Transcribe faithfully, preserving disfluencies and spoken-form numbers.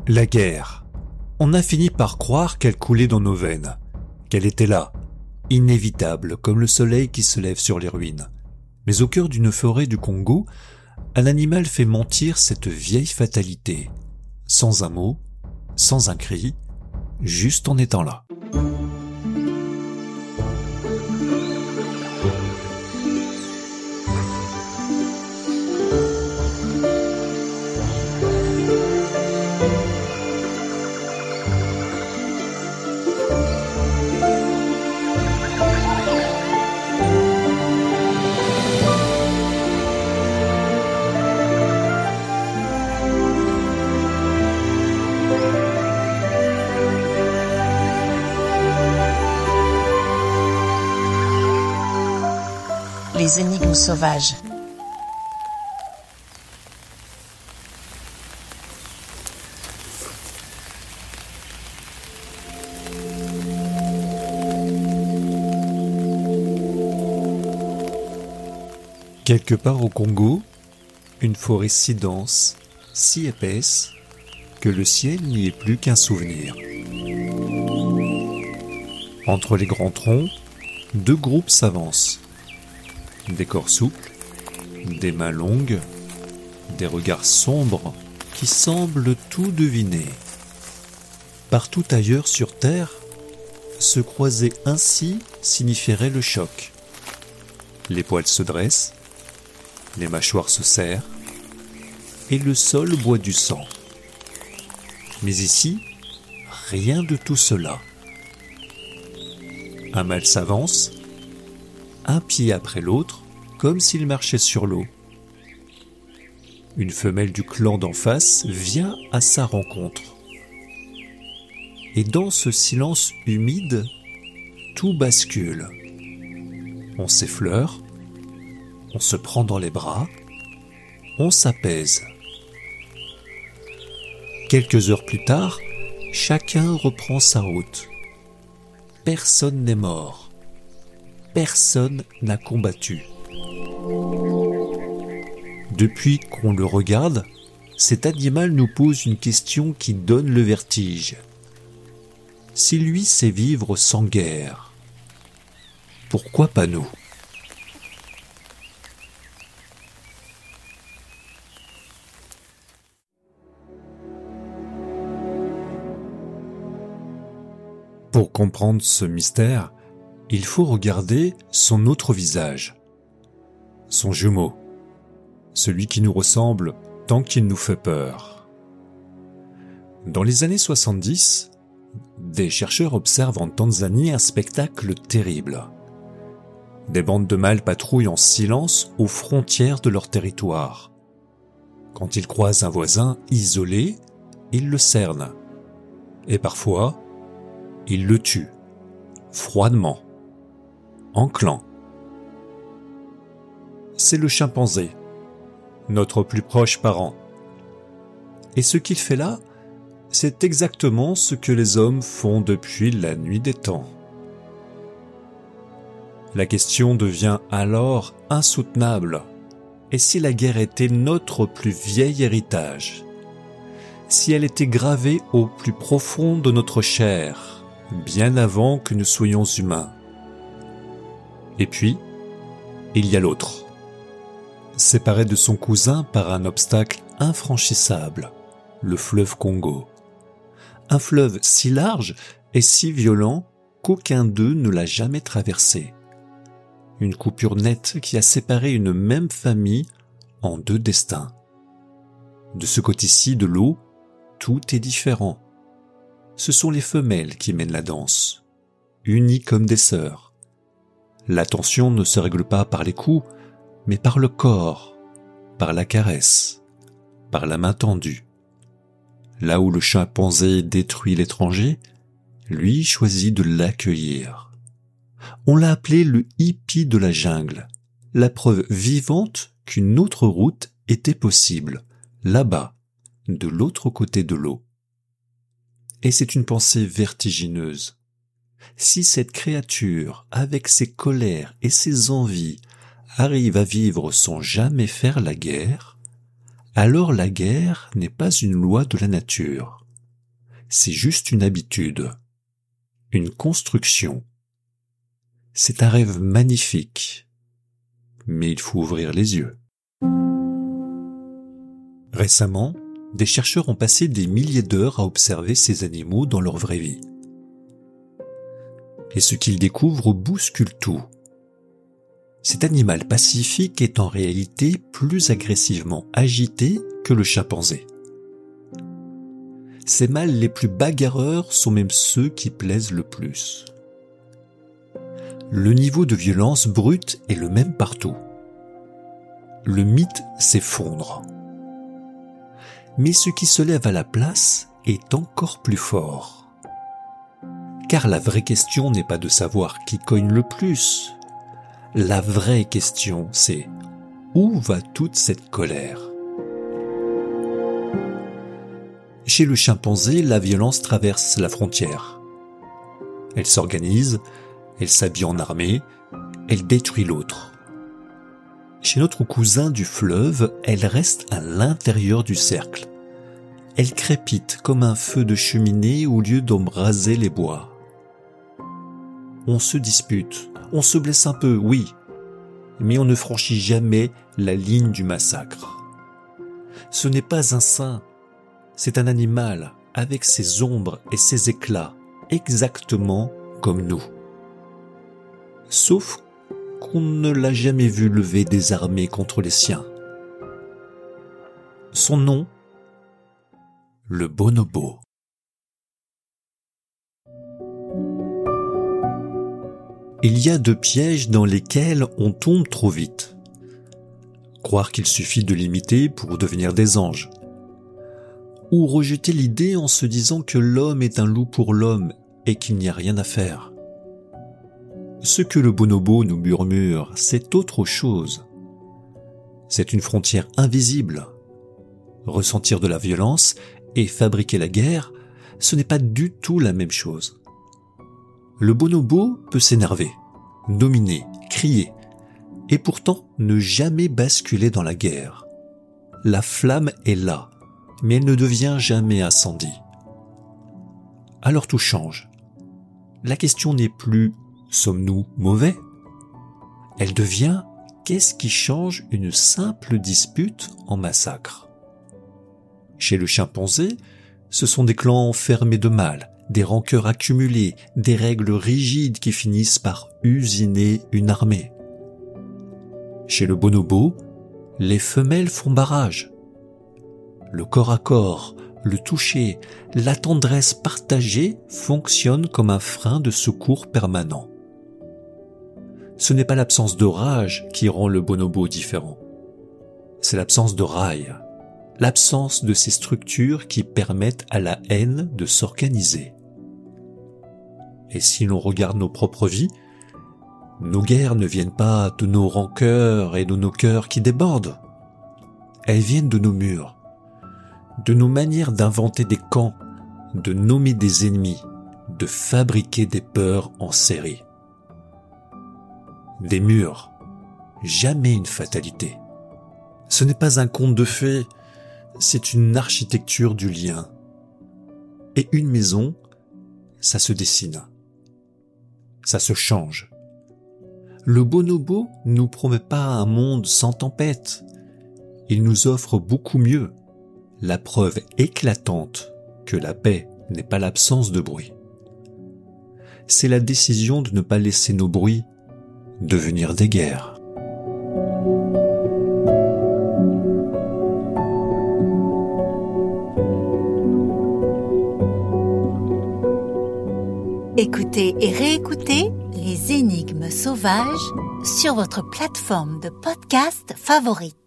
La guerre. On a fini par croire qu'elle coulait dans nos veines, qu'elle était là, inévitable comme le soleil qui se lève sur les ruines. Mais au cœur d'une forêt du Congo, un animal fait mentir cette vieille fatalité, sans un mot, sans un cri, juste en étant là. Les énigmes sauvages. Quelque part au Congo, une forêt si dense, si épaisse, que le ciel n'y est plus qu'un souvenir. Entre les grands troncs, deux groupes s'avancent. Des corps souples, des mains longues, des regards sombres qui semblent tout deviner. Partout ailleurs sur Terre, se croiser ainsi signifierait le choc. Les poils se dressent, les mâchoires se serrent, et le sol boit du sang. Mais ici, rien de tout cela. Un mâle s'avance, un pied après l'autre, comme s'il marchait sur l'eau. Une femelle du clan d'en face vient à sa rencontre. Et dans ce silence humide, tout bascule. On s'effleure, on se prend dans les bras, on s'apaise. Quelques heures plus tard, chacun reprend sa route. Personne n'est mort. Personne n'a combattu. Depuis qu'on le regarde, cet animal nous pose une question qui donne le vertige. Si lui sait vivre sans guerre, pourquoi pas nous ? Pour comprendre ce mystère, il faut regarder son autre visage, son jumeau, celui qui nous ressemble tant qu'il nous fait peur. Dans les années soixante-dix, des chercheurs observent en Tanzanie un spectacle terrible. Des bandes de mâles patrouillent en silence aux frontières de leur territoire. Quand ils croisent un voisin isolé, ils le cernent. Et parfois, ils le tuent, froidement, en clan. C'est le chimpanzé, notre plus proche parent. Et ce qu'il fait là, c'est exactement ce que les hommes font depuis la nuit des temps. La question devient alors insoutenable. Et si la guerre était notre plus vieil héritage ? Si elle était gravée au plus profond de notre chair, bien avant que nous soyons humains ? Et puis, il y a l'autre. Séparé de son cousin par un obstacle infranchissable, le fleuve Congo. Un fleuve si large et si violent qu'aucun d'eux ne l'a jamais traversé. Une coupure nette qui a séparé une même famille en deux destins. De ce côté-ci de l'eau, tout est différent. Ce sont les femelles qui mènent la danse, unies comme des sœurs. L'attention ne se règle pas par les coups, mais par le corps, par la caresse, par la main tendue. Là où le chimpanzé détruit l'étranger, lui choisit de l'accueillir. On l'a appelé le hippie de la jungle, la preuve vivante qu'une autre route était possible, là-bas, de l'autre côté de l'eau. Et c'est une pensée vertigineuse. Si cette créature, avec ses colères et ses envies, arrive à vivre sans jamais faire la guerre, alors la guerre n'est pas une loi de la nature, c'est juste une habitude, une construction. C'est un rêve magnifique, mais il faut ouvrir les yeux. Récemment, des chercheurs ont passé des milliers d'heures à observer ces animaux dans leur vraie vie. Et ce qu'ils découvrent bouscule tout. Cet animal pacifique est en réalité plus agressivement agité que le chimpanzé. Ces mâles les plus bagarreurs sont même ceux qui plaisent le plus. Le niveau de violence brute est le même partout. Le mythe s'effondre. Mais ce qui se lève à la place est encore plus fort. Car la vraie question n'est pas de savoir qui cogne le plus. La vraie question, c'est où va toute cette colère ? Chez le chimpanzé, la violence traverse la frontière. Elle s'organise, elle s'habille en armée, elle détruit l'autre. Chez notre cousin du fleuve, elle reste à l'intérieur du cercle. Elle crépite comme un feu de cheminée au lieu d'embraser les bois. On se dispute, on se blesse un peu, oui, mais on ne franchit jamais la ligne du massacre. Ce n'est pas un saint, c'est un animal avec ses ombres et ses éclats, exactement comme nous. Sauf qu'on ne l'a jamais vu lever des armées contre les siens. Son nom, le bonobo. Il y a deux pièges dans lesquels on tombe trop vite. Croire qu'il suffit de l'imiter pour devenir des anges. Ou rejeter l'idée en se disant que l'homme est un loup pour l'homme et qu'il n'y a rien à faire. Ce que le bonobo nous murmure, c'est autre chose. C'est une frontière invisible. Ressentir de la violence et fabriquer la guerre, ce n'est pas du tout la même chose. Le bonobo peut s'énerver, dominer, crier, et pourtant ne jamais basculer dans la guerre. La flamme est là, mais elle ne devient jamais incendie. Alors tout change. La question n'est plus « sommes-nous mauvais ?» Elle devient « qu'est-ce qui change une simple dispute en massacre ?» Chez le chimpanzé, ce sont des clans enfermés de mal, des rancœurs accumulées, des règles rigides qui finissent par usiner une armée. Chez le bonobo, les femelles font barrage. Le corps à corps, le toucher, la tendresse partagée fonctionnent comme un frein de secours permanent. Ce n'est pas l'absence de rage qui rend le bonobo différent. C'est l'absence de rail, l'absence de ces structures qui permettent à la haine de s'organiser. Et si l'on regarde nos propres vies, nos guerres ne viennent pas de nos rancœurs et de nos cœurs qui débordent. Elles viennent de nos murs, de nos manières d'inventer des camps, de nommer des ennemis, de fabriquer des peurs en série. Des murs, jamais une fatalité. Ce n'est pas un conte de fées, c'est une architecture du lien. Et une maison, ça se dessine. Ça se change. Le bonobo nous promet pas un monde sans tempête. Il nous offre beaucoup mieux. La preuve éclatante que la paix n'est pas l'absence de bruit. C'est la décision de ne pas laisser nos bruits devenir des guerres. Écoutez et réécoutez les énigmes sauvages sur votre plateforme de podcast favorite.